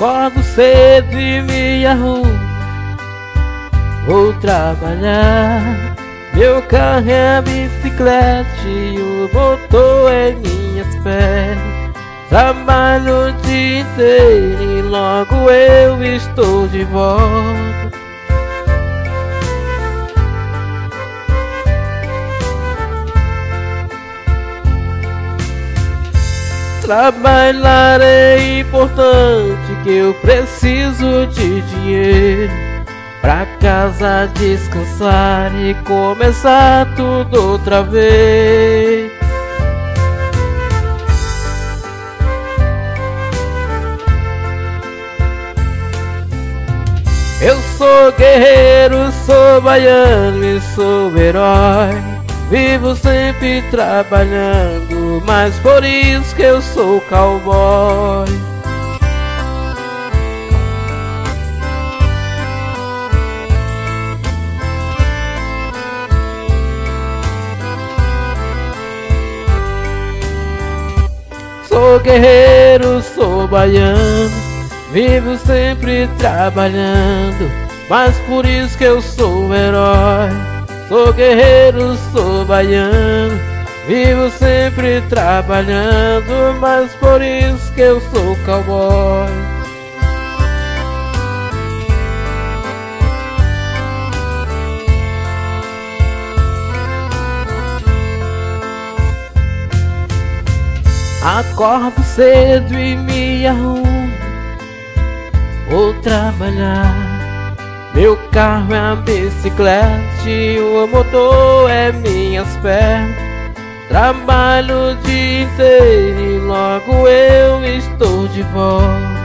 Acordo cedo e me arrumo, vou trabalhar. Meu carro é a bicicleta e o motor é minhas pernas. Trabalho o dia inteiro e logo eu estou de volta. Trabalhar é importante, que eu preciso de dinheiro pra casa descansar e começar tudo outra vez. Eu sou guerreiro, sou baiano e sou herói. Vivo sempre trabalhando, mas por isso que eu sou cowboy. Sou guerreiro, sou baiano, vivo sempre trabalhando, mas por isso que eu sou herói. Sou guerreiro, sou baiano, vivo sempre trabalhando, mas por isso que eu sou cowboy. Acordo cedo e me arrumo, vou trabalhar. Meu carro é a bicicleta e o motor é minhas pernas. Trabalho o dia inteiro e logo eu estou de volta.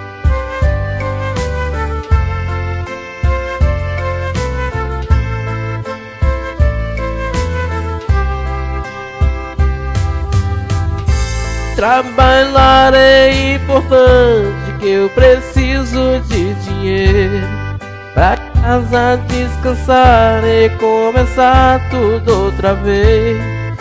Trabalhar é importante, que eu preciso de dinheiro pra casa descansar e começar tudo outra vez.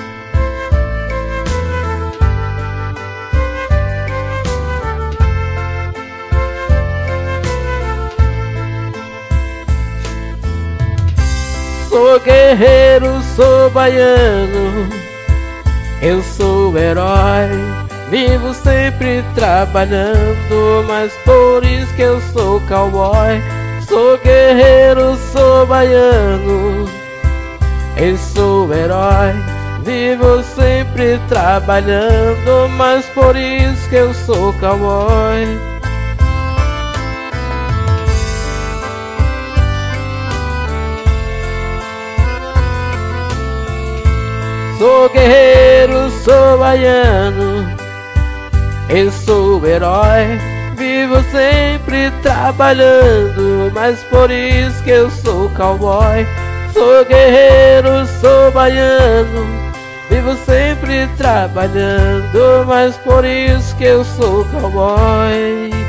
Sou guerreiro, sou baiano, eu sou herói. Vivo sempre trabalhando, mas por isso que eu sou cowboy. Sou guerreiro, sou baiano, eu sou herói. Vivo sempre trabalhando, mas por isso que eu sou cowboy. Sou guerreiro, sou baiano, eu sou herói. Vivo sempre trabalhando, mas por isso que eu sou cowboy. Sou guerreiro, sou baiano, vivo sempre trabalhando, mas por isso que eu sou cowboy.